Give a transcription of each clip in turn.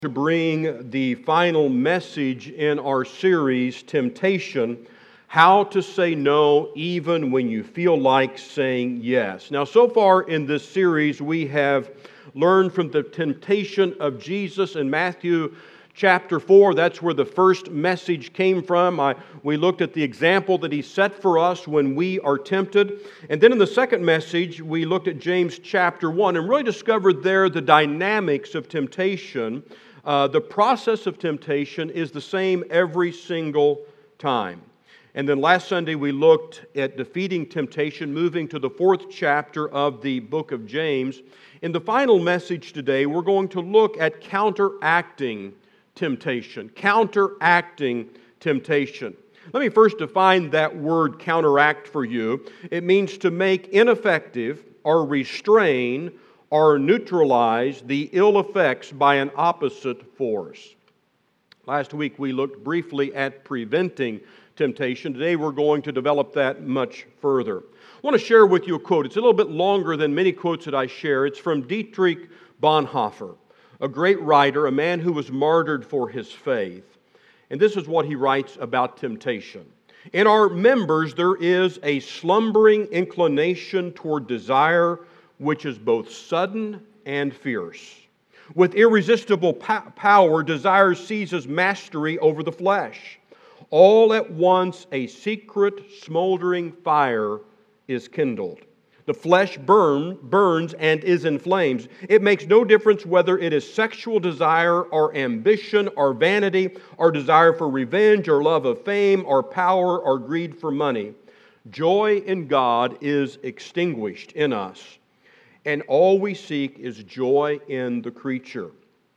To bring the final message in our series, Temptation, how to say no even when you feel like saying yes. Now, so far in this series, we have learned from the temptation of Jesus in Matthew chapter 4. That's where the first message came from. We looked at the example that He set for us when we are tempted. And then in the second message, we looked at James chapter 1 and really discovered there the dynamics of temptation. The process of temptation is the same every single time. And then last Sunday we looked at defeating temptation, moving to the fourth chapter of the book of James. In the final message today, we're going to look at counteracting temptation. Counteracting temptation. Let me first define that word counteract for you. It means to make ineffective or restrain or neutralize the ill effects by an opposite force. Last week we looked briefly at preventing temptation. Today we're going to develop that much further. I want to share with you a quote. It's a little bit longer than many quotes that I share. It's from Dietrich Bonhoeffer, a great writer, a man who was martyred for his faith. And this is what he writes about temptation. In our members there is a slumbering inclination toward desire which is both sudden and fierce. With irresistible power, desire seizes mastery over the flesh. All at once a secret smoldering fire is kindled. The flesh burns and is in flames. It makes no difference whether it is sexual desire or ambition or vanity or desire for revenge or love of fame or power or greed for money. Joy in God is extinguished in us, and all we seek is joy in the creature.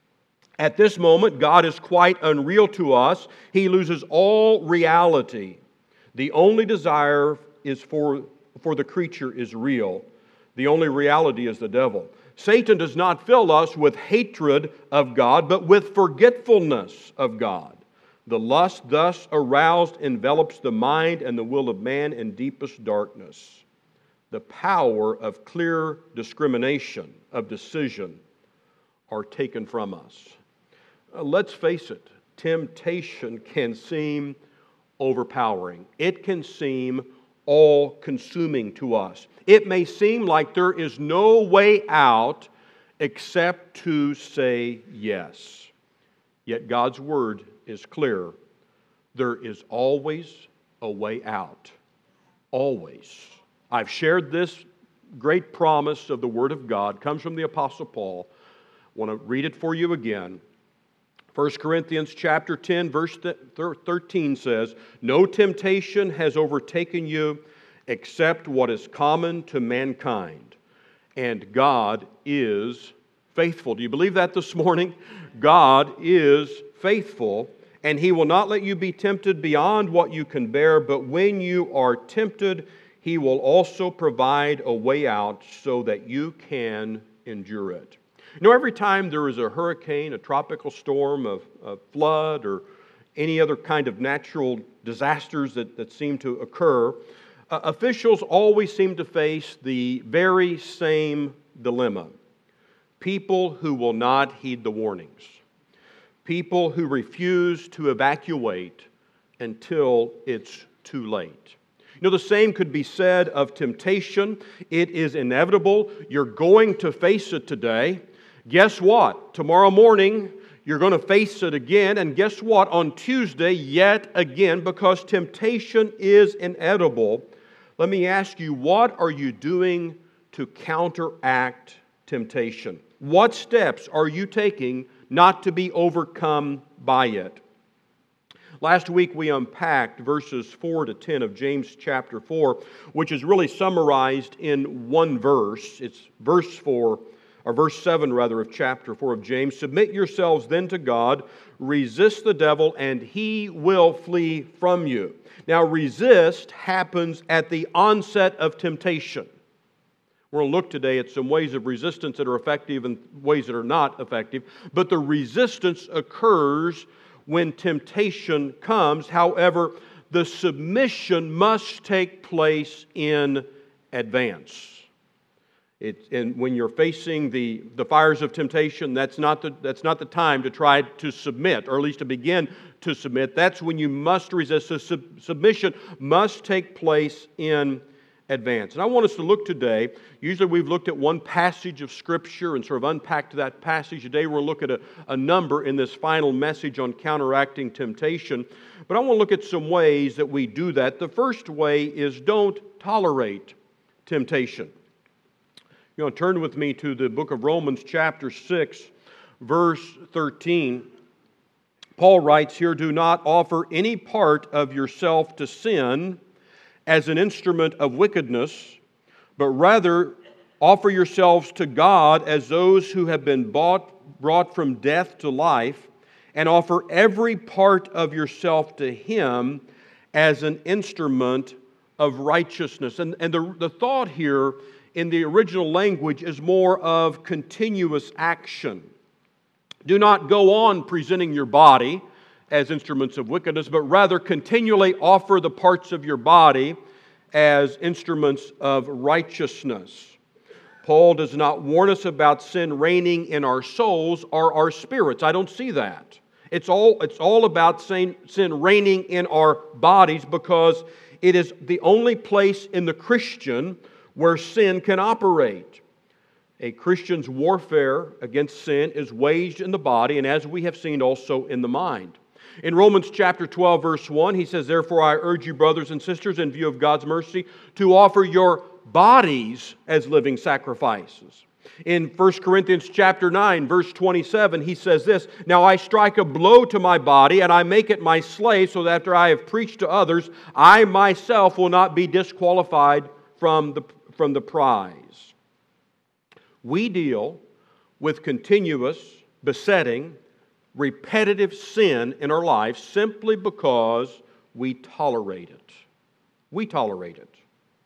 At this moment, God is quite unreal to us. He loses all reality. The only desire is for the creature is real. The only reality is the devil. Satan does not fill us with hatred of God, but with forgetfulness of God. The lust thus aroused envelops the mind and the will of man in deepest darkness. The power of clear discrimination, of decision, are taken from us. Let's face it, temptation can seem overpowering. It can seem all-consuming to us. It may seem like there is no way out except to say yes. Yet God's Word is clear. There is always a way out. Always. I've shared this great promise of the Word of God. It comes from the Apostle Paul. I want to read it for you again. 1 Corinthians chapter 10, verse 13 says, "No temptation has overtaken you except what is common to mankind, and God is faithful." Do you believe that this morning? God is faithful, and He will not let you be tempted beyond what you can bear, but when you are tempted, He will also provide a way out so that you can endure it. You know, every time there is a hurricane, a tropical storm, a flood, or any other kind of natural disasters that seem to occur, officials always seem to face the very same dilemma. People who will not heed the warnings. People who refuse to evacuate until it's too late. You know, the same could be said of temptation. It is inevitable. You're going to face it today. Guess what? Tomorrow morning, you're going to face it again. And guess what? On Tuesday, yet again, because temptation is inevitable. Let me ask you, what are you doing to counteract temptation? What steps are you taking not to be overcome by it? Last week we unpacked verses 4 to 10 of James chapter 4, which is really summarized in one verse. It's verse 7 of chapter 4 of James. "Submit yourselves then to God, resist the devil, and he will flee from you." Now, resist happens at the onset of temptation. We're going to look today at some ways of resistance that are effective and ways that are not effective. But the resistance occurs when temptation comes. However, the submission must take place in advance. And when you're facing the fires of temptation, that's not the time to try to submit, or at least to begin to submit. That's when you must resist. So submission must take place in advance. And I want us to look today. Usually we've looked at one passage of Scripture and sort of unpacked that passage. Today we'll look at a number in this final message on counteracting temptation. But I want to look at some ways that we do that. The first way is don't tolerate temptation. You know, turn with me to the book of Romans chapter 6, verse 13. Paul writes here, "Do not offer any part of yourself to sin as an instrument of wickedness, but rather offer yourselves to God as those who have been brought from death to life, and offer every part of yourself to Him as an instrument of righteousness." And the thought here in the original language is more of continuous action. Do not go on presenting your body as instruments of wickedness, but rather continually offer the parts of your body as instruments of righteousness. Paul does not warn us about sin reigning in our souls or our spirits. I don't see that. It's all about sin reigning in our bodies, because it is the only place in the Christian where sin can operate. A Christian's warfare against sin is waged in the body, and as we have seen, also in the mind. In Romans chapter 12, verse 1, he says, "Therefore I urge you, brothers and sisters, in view of God's mercy, to offer your bodies as living sacrifices." In 1 Corinthians chapter 9, verse 27, he says this, "Now I strike a blow to my body, and I make it my slave, so that after I have preached to others, I myself will not be disqualified from the prize." We deal with continuous, besetting, repetitive sin in our life simply because we tolerate it. We tolerate it.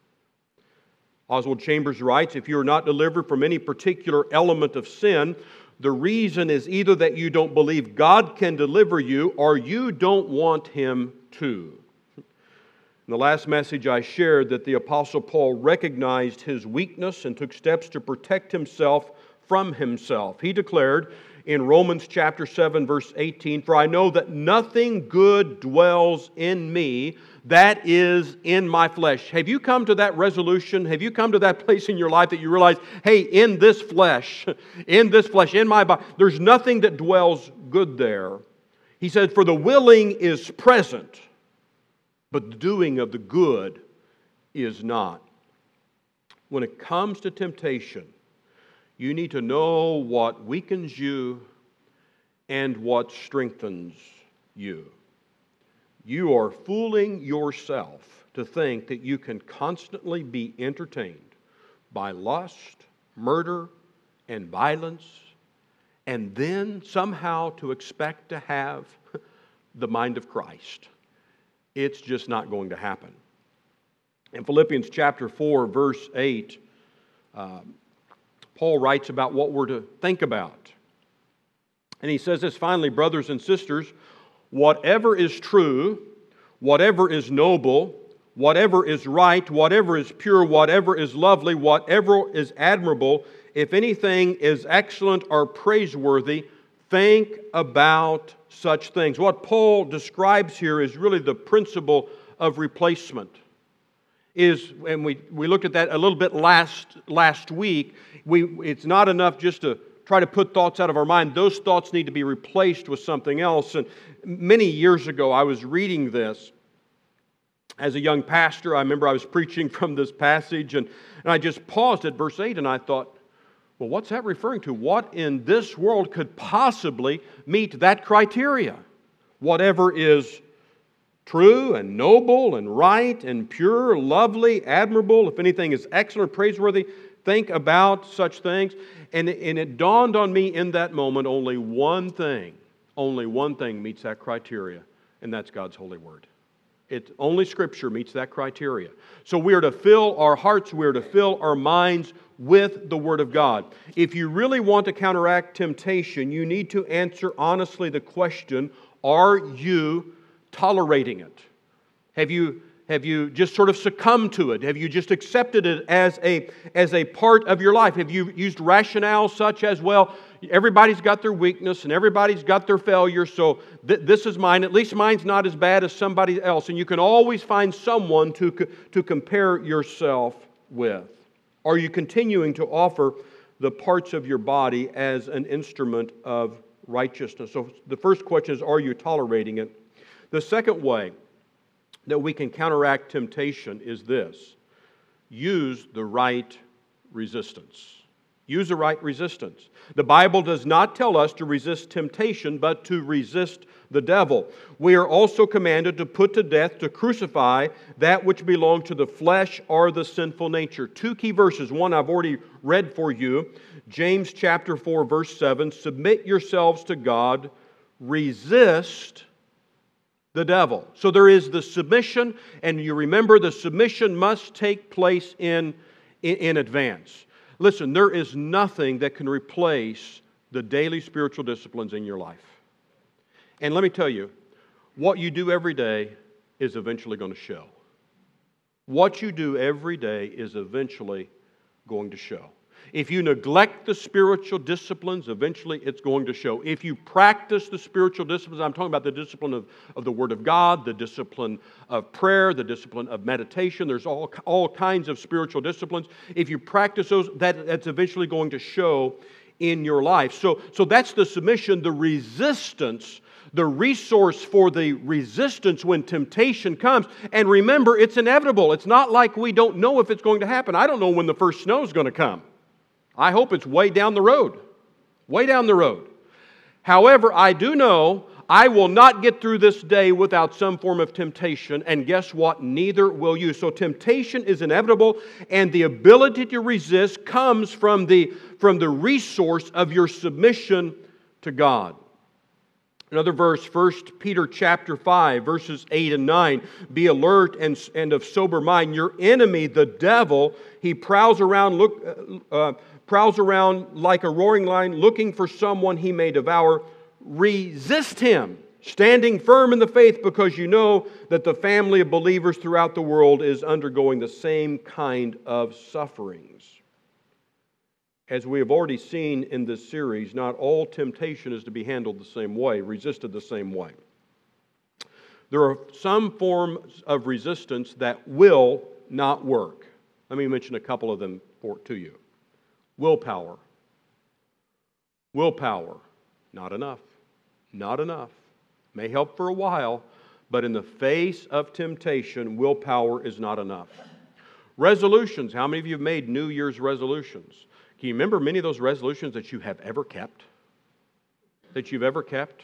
Oswald Chambers writes, "If you are not delivered from any particular element of sin, the reason is either that you don't believe God can deliver you, or you don't want Him to." In the last message I shared that the Apostle Paul recognized his weakness and took steps to protect himself from himself. He declared in Romans chapter 7, verse 18, "For I know that nothing good dwells in me, that is in my flesh." Have you come to that resolution? Have you come to that place in your life that you realize, hey, in this flesh, in my body, there's nothing that dwells good there. He said, "For the willing is present, but the doing of the good is not." When it comes to temptation, you need to know what weakens you and what strengthens you. You are fooling yourself to think that you can constantly be entertained by lust, murder, and violence, and then somehow to expect to have the mind of Christ. It's just not going to happen. In Philippians chapter 4, verse 8, Paul writes about what we're to think about. And he says this, "Finally, brothers and sisters, whatever is true, whatever is noble, whatever is right, whatever is pure, whatever is lovely, whatever is admirable, if anything is excellent or praiseworthy, think about such things." What Paul describes here is really the principle of replacement. And we looked at that a little bit last week. It's not enough just to try to put thoughts out of our mind. Those thoughts need to be replaced with something else. And many years ago, I was reading this. As a young pastor, I remember I was preaching from this passage, and I just paused at verse 8, and I thought, well, what's that referring to? What in this world could possibly meet that criteria? Whatever is true and noble and right and pure, lovely, admirable, if anything is excellent, praiseworthy, think about such things. And it dawned on me in that moment, only one thing meets that criteria, and that's God's holy word. Only Scripture meets that criteria. So we are to fill our hearts, we are to fill our minds with the Word of God. If you really want to counteract temptation, you need to answer honestly the question, are you tolerating it? Have you Have you just sort of succumbed to it? Have you just accepted it as a part of your life? Have you used rationale such as, well, everybody's got their weakness and everybody's got their failure, so this is mine. At least mine's not as bad as somebody else. And you can always find someone to compare yourself with. Are you continuing to offer the parts of your body as an instrument of righteousness? So the first question is, are you tolerating it? The second way that we can counteract temptation is this: use the right resistance. Use the right resistance. The Bible does not tell us to resist temptation, but to resist the devil. We are also commanded to put to death, to crucify that which belongs to the flesh or the sinful nature. Two key verses. One I've already read for you. James chapter 4, verse 7. Submit yourselves to God. Resist the devil. So there is the submission, and you remember the submission must take place in advance. Listen, there is nothing that can replace the daily spiritual disciplines in your life. And let me tell you, what you do every day is eventually going to show. What you do every day is eventually going to show. If you neglect the spiritual disciplines, eventually it's going to show. If you practice the spiritual disciplines, I'm talking about the discipline of the Word of God, the discipline of prayer, the discipline of meditation. There's all kinds of spiritual disciplines. If you practice those, that's eventually going to show in your life. So that's the submission, the resistance, the resource for the resistance when temptation comes. And remember, it's inevitable. It's not like we don't know if it's going to happen. I don't know when the first snow is going to come. I hope it's way down the road. Way down the road. However, I do know I will not get through this day without some form of temptation, and guess what? Neither will you. So temptation is inevitable, and the ability to resist comes from the resource of your submission to God. Another verse, 1 Peter chapter 5, verses 8 and 9. Be alert and of sober mind. Your enemy, the devil, he prowls around like a roaring lion, looking for someone he may devour. Resist him, standing firm in the faith, because you know that the family of believers throughout the world is undergoing the same kind of sufferings. As we have already seen in this series, not all temptation is to be handled the same way, resisted the same way. There are some forms of resistance that will not work. Let me mention a couple of them to you. Willpower. Willpower. Not enough. Not enough. May help for a while, but in the face of temptation, willpower is not enough. Resolutions. How many of you have made New Year's resolutions? Can you remember many of those resolutions that you have ever kept? That you've ever kept?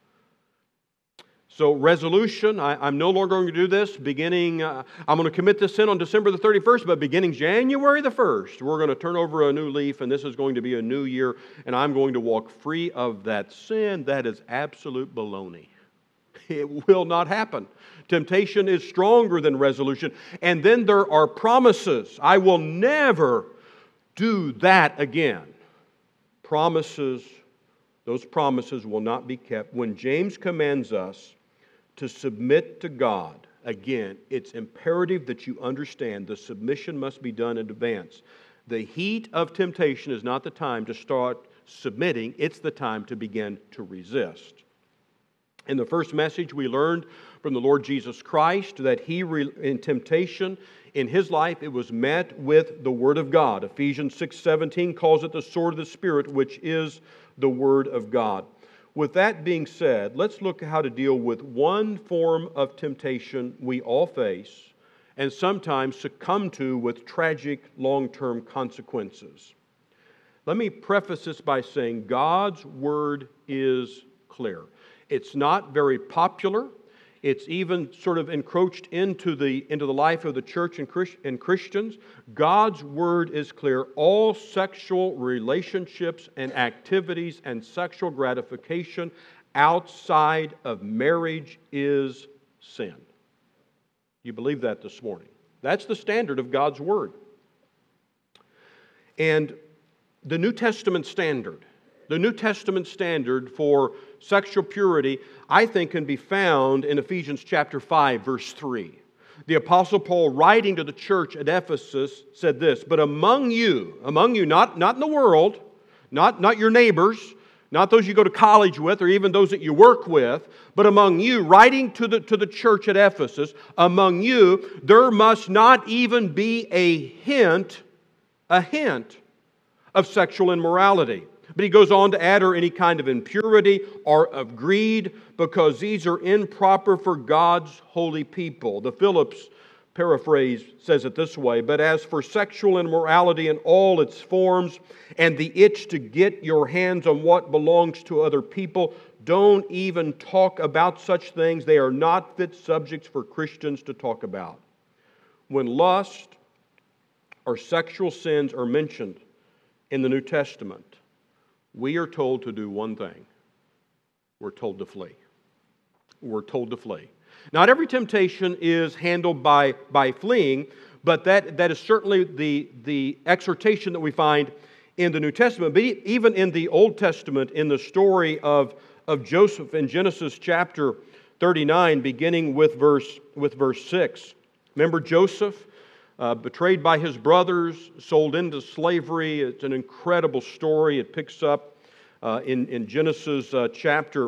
So resolution, I'm no longer going to do this beginning, I'm going to commit this sin on December the 31st, but beginning January the 1st, we're going to turn over a new leaf, and this is going to be a new year, and I'm going to walk free of that sin. That is absolute baloney. It will not happen. Temptation is stronger than resolution. And then there are promises. I will never do that again. Promises, those promises will not be kept. When James commands us to submit to God, again, it's imperative that you understand the submission must be done in advance. The heat of temptation is not the time to start submitting, it's the time to begin to resist. In the first message, we learned from the Lord Jesus Christ that He, in temptation, in His life, it was met with the Word of God. Ephesians 6:17 calls it the sword of the Spirit, which is the Word of God. With that being said, let's look at how to deal with one form of temptation we all face and sometimes succumb to with tragic long-term consequences. Let me preface this by saying God's Word is clear. It's not very popular. It's even sort of encroached into the life of the church and Christians. God's Word is clear. All sexual relationships and activities and sexual gratification outside of marriage is sin. You believe that this morning? That's the standard of God's Word. And the New Testament standard for sexual purity, I think, can be found in Ephesians chapter 5, verse 3. The Apostle Paul, writing to the church at Ephesus, said this, "But among you, not in the world, not your neighbors, not those you go to college with or even those that you work with, but among you," writing to the church at Ephesus, "among you there must not even be a hint of sexual immorality." But he goes on to add, "or any kind of impurity or of greed, because these are improper for God's holy people." The Phillips paraphrase says it this way, "But as for sexual immorality in all its forms and the itch to get your hands on what belongs to other people, don't even talk about such things. They are not fit subjects for Christians to talk about." When lust or sexual sins are mentioned in the New Testament, we are told to do one thing. We're told to flee. We're told to flee. Not every temptation is handled by fleeing, but that is certainly the exhortation that we find in the New Testament. But even in the Old Testament, in the story of Joseph in Genesis chapter 39, beginning with verse 6. Remember Joseph, betrayed by his brothers, sold into slavery. It's an incredible story. It picks up in Genesis chapter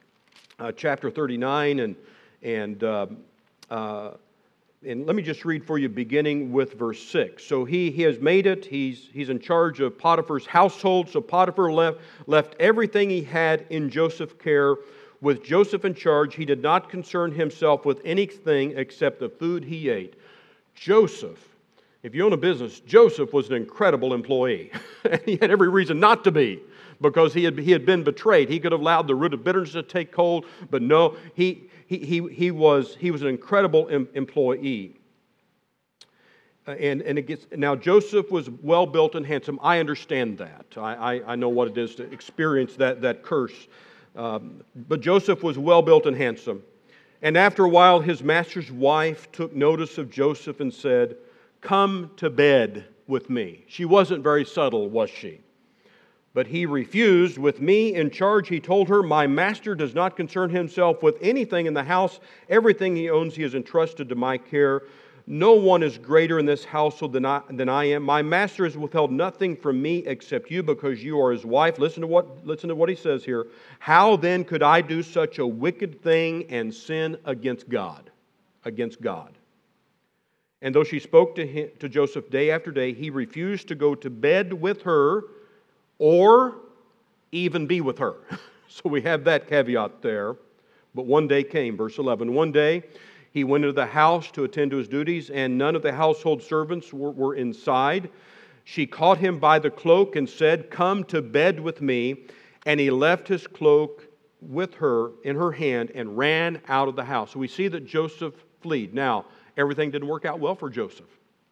39, and let me just read for you, beginning with verse 6. So he has made it. He's in charge of Potiphar's household. So Potiphar left everything he had in Joseph's care. With Joseph in charge, he did not concern himself with anything except the food he ate. Joseph, if you own a business, Joseph was an incredible employee. He had every reason not to be, because he had been betrayed. He could have allowed the root of bitterness to take hold, but no, he was an incredible employee. And it gets, now Joseph was well built and handsome. I understand that. I know what it is to experience that curse. But Joseph was well built and handsome. And after a while, his master's wife took notice of Joseph and said, "Come to bed with me." She wasn't very subtle, was she? But he refused. "With me in charge," he told her, "my master does not concern himself with anything in the house. Everything he owns he has entrusted to my care. No one is greater in this household than I am. My master has withheld nothing from me except you, because you are his wife." Listen to what he says here. "How then could I do such a wicked thing and sin against God?" Against God. And though she spoke to Joseph day after day, he refused to go to bed with her or even be with her. So we have that caveat there. But one day came, verse 11. One day he went into the house to attend to his duties, and none of the household servants were inside. She caught him by the cloak and said, "Come to bed with me." And he left his cloak with her in her hand and ran out of the house. So we see that Joseph fled. Now, everything didn't work out well for Joseph.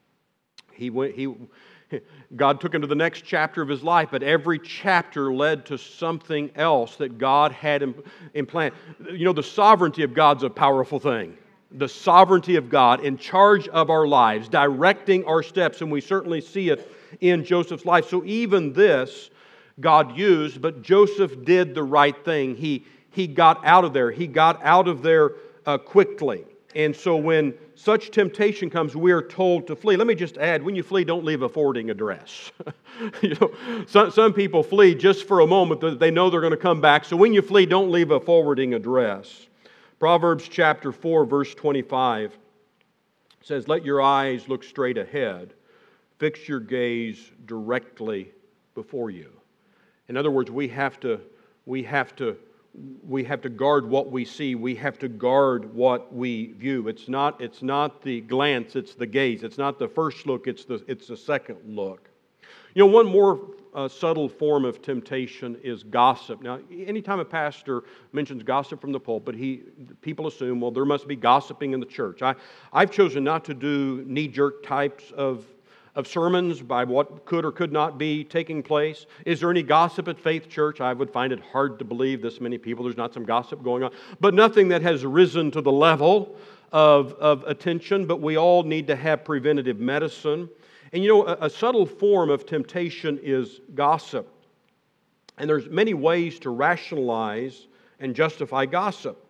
God took him to the next chapter of his life, but every chapter led to something else that God had in plan. You know, the sovereignty of God's a powerful thing. The sovereignty of God in charge of our lives, directing our steps, and we certainly see it in Joseph's life. So even this God used, but Joseph did the right thing. He got out of there. He got out of there quickly. And so when such temptation comes, we are told to flee. Let me just add, when you flee, don't leave a forwarding address. Some people flee just for a moment. They know they're going to come back. So when you flee, don't leave a forwarding address. Proverbs chapter 4, verse 25 says, "Let your eyes look straight ahead. Fix your gaze directly before you." In other words, we have to guard what we see. We have to guard what we view. It's not the glance, it's the gaze. It's not the first look, it's the second look. You know, one more subtle form of temptation is gossip. Now, anytime a pastor mentions gossip from the pulpit, people assume, well, there must be gossiping in the church. I've chosen not to do knee-jerk types of sermons by what could or could not be taking place. Is there any gossip at Faith Church? I would find it hard to believe this many people. There's not some gossip going on. But nothing that has risen to the level of attention. But we all need to have preventative medicine. And you know, a subtle form of temptation is gossip. And there's many ways to rationalize and justify gossip.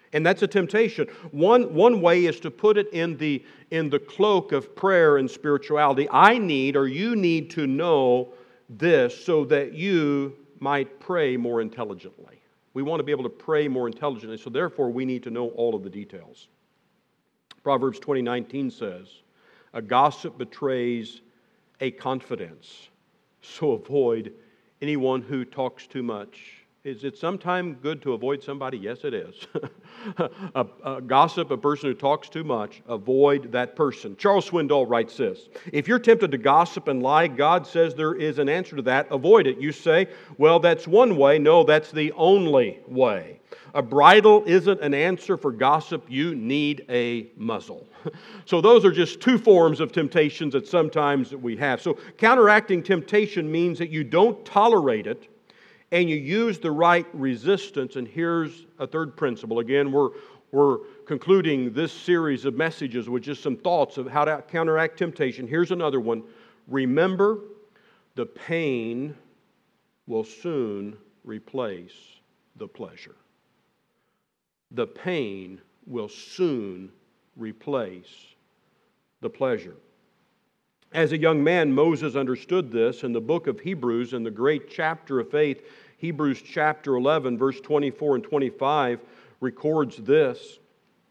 And that's a temptation. One way is to put it in the cloak of prayer and spirituality. I need, or you need to know this so that you might pray more intelligently. We want to be able to pray more intelligently, so therefore we need to know all of the details. Proverbs 20:19 says, "A gossip betrays a confidence, so avoid anyone who talks too much." Is it sometimes good to avoid somebody? Yes, it is. a gossip, a person who talks too much, avoid that person. Charles Swindoll writes this: "If you're tempted to gossip and lie, God says there is an answer to that. Avoid it." You say, "Well, that's one way." No, that's the only way. A bridle isn't an answer for gossip. You need a muzzle. So those are just two forms of temptations that sometimes we have. So counteracting temptation means that you don't tolerate it, and you use the right resistance. And here's a third principle. Again, we're concluding this series of messages with just some thoughts of how to counteract temptation. Here's another one. Remember, the pain will soon replace the pleasure. The pain will soon replace the pleasure. As a young man, Moses understood this. In the book of Hebrews, in the great chapter of faith, Hebrews chapter 11, verse 24 and 25 records this.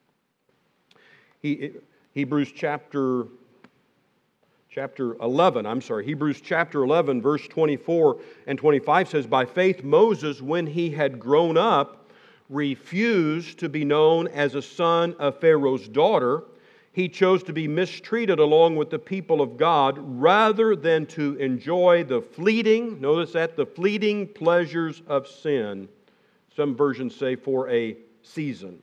Hebrews chapter 11, verse 24 and 25 says, "By faith Moses, when he had grown up, refused to be known as a son of Pharaoh's daughter. He chose to be mistreated along with the people of God rather than to enjoy the fleeting," notice that, the fleeting pleasures of sin. Some versions say for a season.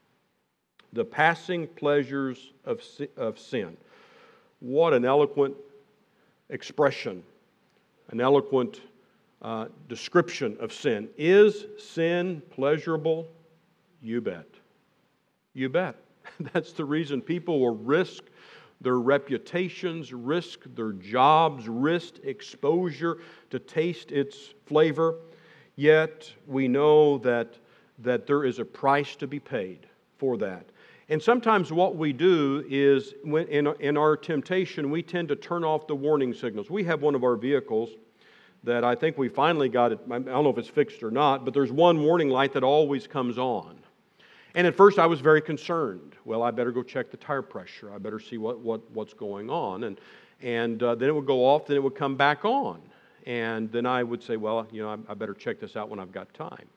The passing pleasures of sin. What an eloquent expression, an eloquent description of sin. Is sin pleasurable? You bet. You bet. That's the reason people will risk their reputations, risk their jobs, risk exposure to taste its flavor. Yet we know that there is a price to be paid for that. And sometimes what we do is, in our temptation, we tend to turn off the warning signals. We have one of our vehicles that I think we finally got it. I don't know if it's fixed or not, but there's one warning light that always comes on. And at first I was very concerned. Well, I better go check the tire pressure. I better see what's going on. And then it would go off, then it would come back on. And then I would say, well, I better check this out when I've got time.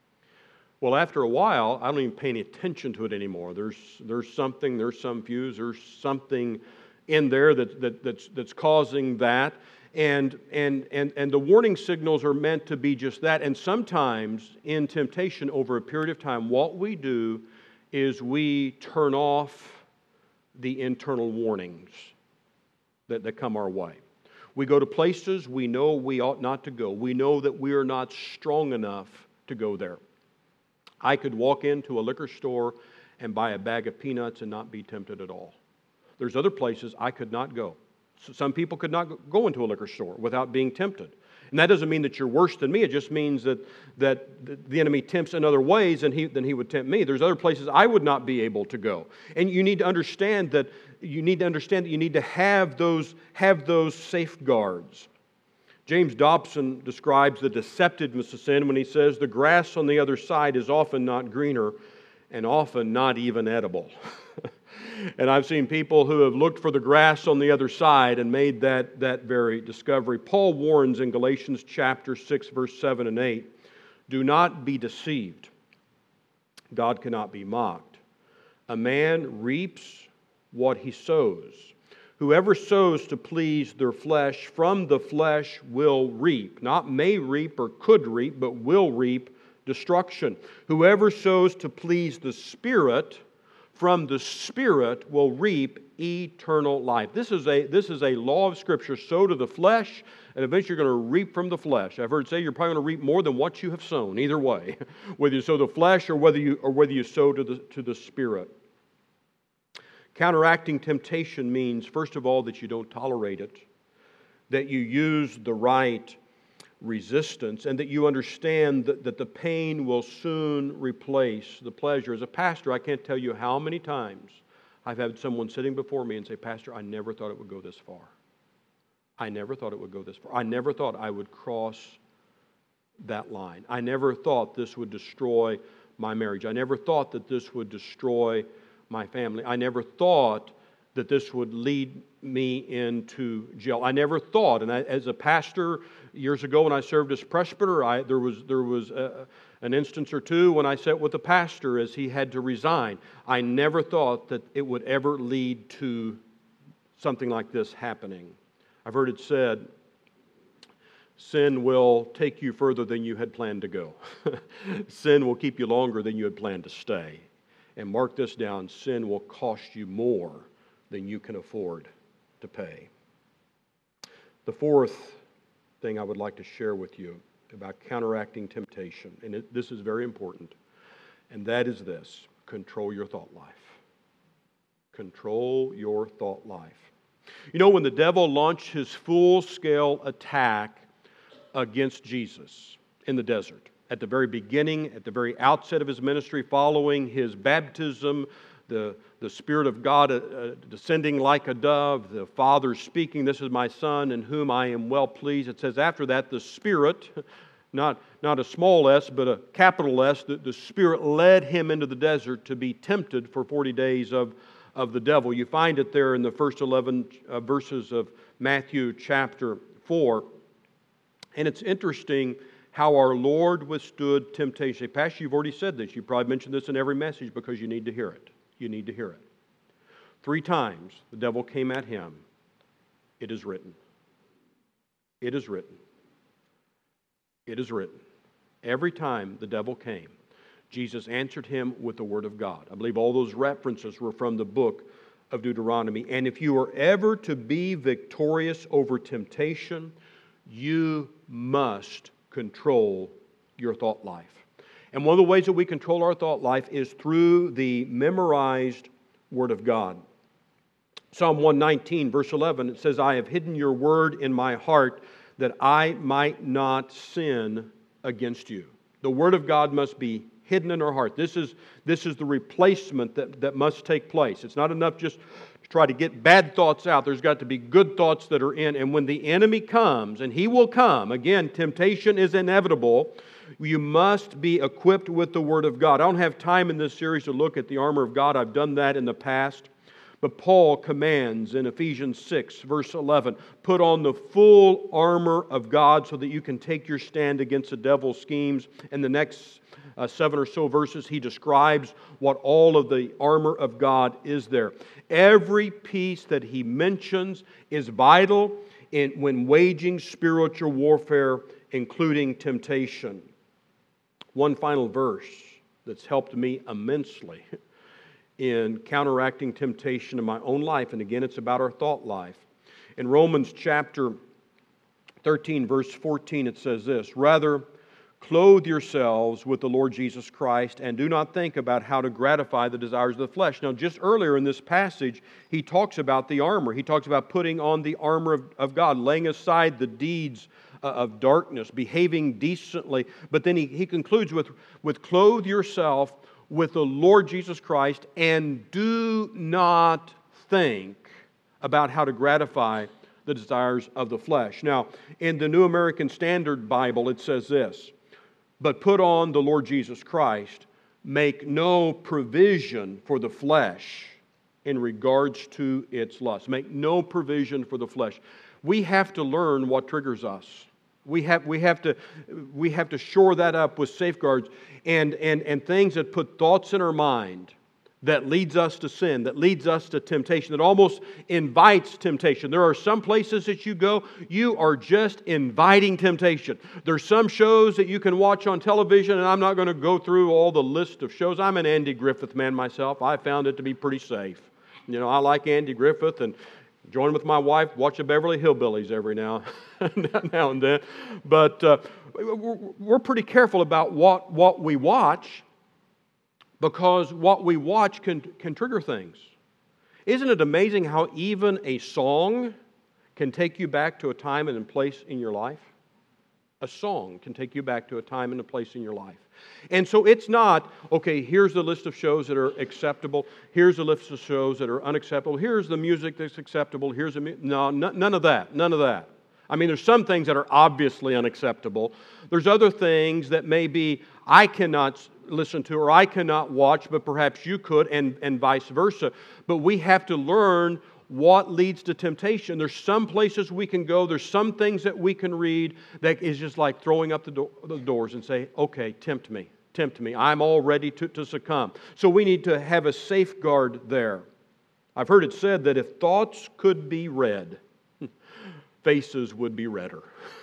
Well, after a while, I don't even pay any attention to it anymore. There's some fuse, there's something in there that's causing that. And the warning signals are meant to be just that. And sometimes in temptation over a period of time, what we do is we turn off the internal warnings that come our way. We go to places we know we ought not to go. We know that we are not strong enough to go there. I could walk into a liquor store and buy a bag of peanuts and not be tempted at all. There's other places I could not go. Some people could not go into a liquor store without being tempted. And that doesn't mean that you're worse than me. It just means that the enemy tempts in other ways than he would tempt me. There's other places I would not be able to go. And you need to understand that you need to have those safeguards. James Dobson describes the deceptiveness of sin when he says, "The grass on the other side is often not greener and often not even edible." And I've seen people who have looked for the grass on the other side and made that very discovery. Paul warns in Galatians chapter 6, verse 7 and 8, "Do not be deceived. God cannot be mocked. A man reaps what he sows. Whoever sows to please their flesh, from the flesh will reap." Not may reap or could reap, but will reap destruction. "Whoever sows to please the Spirit, from the Spirit will reap eternal life." This is a law of Scripture. Sow to the flesh, and eventually you're going to reap from the flesh. I've heard say you're probably going to reap more than what you have sown. Either way, whether you sow the flesh or whether you sow to the Spirit. Counteracting temptation means, first of all, that you don't tolerate it, that you use the right resistance, and that you understand that the pain will soon replace the pleasure. As a pastor, I can't tell you how many times I've had someone sitting before me and say, Pastor, I never thought it would go this far. I never thought it would go this far. I never thought I would cross that line. I never thought this would destroy my marriage. I never thought that this would destroy my family. I never thought that this would lead me into jail. I never thought, and as a pastor years ago when I served as presbyter, there was an instance or two when I sat with a pastor as he had to resign. I never thought that it would ever lead to something like this happening. I've heard it said, sin will take you further than you had planned to go. Sin will keep you longer than you had planned to stay. And mark this down, sin will cost you more than you can afford to pay. The fourth thing I would like to share with you about counteracting temptation, and this is very important, and that is this: control your thought life. Control your thought life. You know, when the devil launched his full-scale attack against Jesus in the desert, at the very beginning, at the very outset of his ministry, following his baptism, the Spirit of God descending like a dove, the Father speaking, "This is my Son in whom I am well pleased." It says after that, the Spirit, not a small s, but a capital S, the Spirit led him into the desert to be tempted for 40 days of the devil. You find it there in the first 11 verses of Matthew chapter 4. And it's interesting how our Lord withstood temptation. Pastor, you've already said this. You probably mentioned this in every message because you need to hear it. You need to hear it. 3 times the devil came at him. It is written. It is written. It is written. Every time the devil came, Jesus answered him with the Word of God. I believe all those references were from the book of Deuteronomy. And if you are ever to be victorious over temptation, you must control your thought life. And one of the ways that we control our thought life is through the memorized Word of God. Psalm 119, verse 11, it says, "I have hidden your word in my heart that I might not sin against you." The Word of God must be hidden in our heart. This is the replacement that must take place. It's not enough just to try to get bad thoughts out. There's got to be good thoughts that are in. And when the enemy comes, and he will come, again, temptation is inevitable, you must be equipped with the Word of God. I don't have time in this series to look at the armor of God. I've done that in the past. But Paul commands in Ephesians 6, verse 11, put on the full armor of God so that you can take your stand against the devil's schemes. And the next 7 or so verses, he describes what all of the armor of God is there. Every piece that he mentions is vital when waging spiritual warfare, including temptation. One final verse that's helped me immensely in counteracting temptation in my own life, and again, it's about our thought life. In Romans chapter 13, verse 14, it says this, "Rather, clothe yourselves with the Lord Jesus Christ, and do not think about how to gratify the desires of the flesh." Now, just earlier in this passage, he talks about the armor. He talks about putting on the armor of God, laying aside the deeds of darkness, behaving decently. But then he concludes with clothe yourself with the Lord Jesus Christ, and do not think about how to gratify the desires of the flesh. Now, in the New American Standard Bible, it says this, "But put on the Lord Jesus Christ, make no provision for the flesh in regards to its lust." Make no provision for the flesh. We have to learn what triggers us. We have to shore that up with safeguards and things that put thoughts in our mind that leads us to sin, that leads us to temptation, that almost invites temptation. There are some places that you go, you are just inviting temptation. There's some shows that you can watch on television, and I'm not going to go through all the list of shows. I'm an Andy Griffith man myself. I found it to be pretty safe. You know, I like Andy Griffith, and join with my wife, watch the Beverly Hillbillies every now and then. But we're pretty careful about what we watch, because what we watch can trigger things. Isn't it amazing how even a song can take you back to a time and a place in your life? A song can take you back to a time and a place in your life. And so it's not, okay, here's the list of shows that are acceptable. Here's the list of shows that are unacceptable. Here's the music that's acceptable. None of that. None of that. I mean, there's some things that are obviously unacceptable. There's other things that maybe I cannot listen to or I cannot watch, but perhaps you could, and vice versa. But we have to learn what leads to temptation. There's some places we can go. There's some things that we can read that is just like throwing up the doors and say, okay, tempt me. Tempt me. I'm all ready to succumb. So we need to have a safeguard there. I've heard it said that if thoughts could be read, faces would be redder.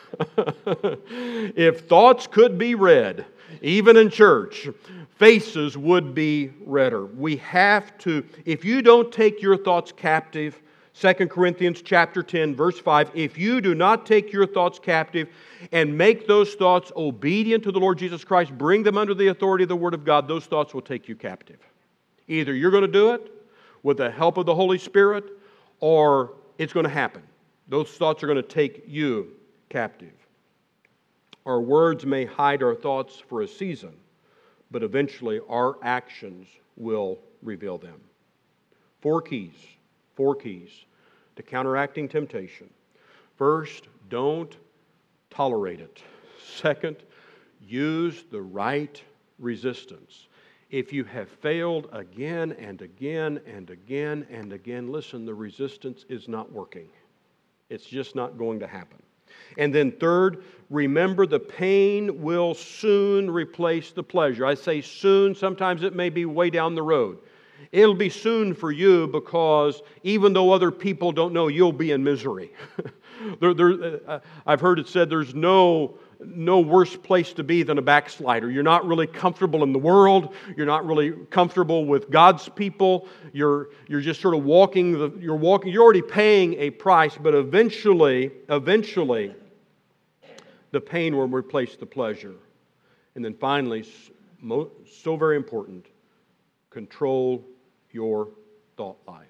If thoughts could be read, even in church, faces would be redder. We have to, if you don't take your thoughts captive, 2 Corinthians chapter 10, verse 5, if you do not take your thoughts captive and make those thoughts obedient to the Lord Jesus Christ, bring them under the authority of the Word of God, those thoughts will take you captive. Either you're going to do it with the help of the Holy Spirit, or it's going to happen. Those thoughts are going to take you captive. Our words may hide our thoughts for a season, but eventually our actions will reveal them. Four keys to counteracting temptation. First, don't tolerate it. Second, use the right resistance. If you have failed again and again and again and again, listen, the resistance is not working. It's just not going to happen. And then third, remember the pain will soon replace the pleasure. I say soon, sometimes it may be way down the road. It'll be soon for you because even though other people don't know, you'll be in misery. I've heard it said there's no worse place to be than a backslider. You're not really comfortable in the world. You're not really comfortable with God's people. You're just sort of walking. You're already paying a price, but eventually, the pain will replace the pleasure. And then finally, so very important, control your thought life.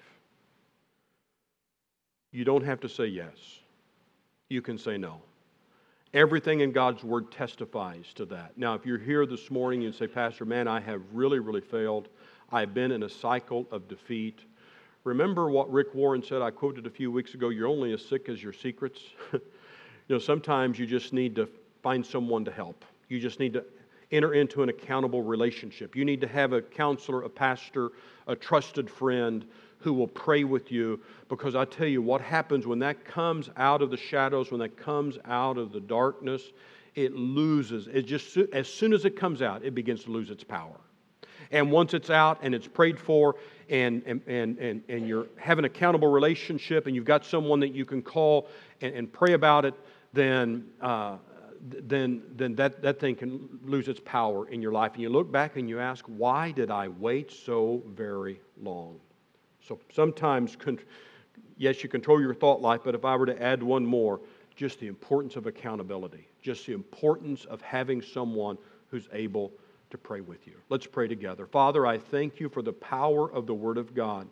You don't have to say yes. You can say no. Everything in God's Word testifies to that. Now, if you're here this morning and say, Pastor, man, I have really, really failed. I've been in a cycle of defeat. Remember what Rick Warren said, I quoted a few weeks ago, you're only as sick as your secrets. Sometimes you just need to find someone to help. You just need to enter into an accountable relationship. You need to have a counselor, a pastor, a trusted friend who will pray with you, because I tell you what happens when that comes out of the shadows, when that comes out of the darkness, it loses. It just, as soon as it comes out, it begins to lose its power. And once it's out and it's prayed for and you're having an accountable relationship and you've got someone that you can call and pray about it, then that thing can lose its power in your life. And you look back and you ask, why did I wait so very long? So sometimes, yes, you control your thought life, but if I were to add one more, just the importance of accountability, just the importance of having someone who's able to pray with you. Let's pray together. Father, I thank you for the power of the Word of God.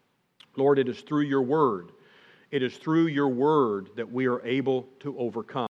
Lord, it is through your Word. It is through your Word that we are able to overcome.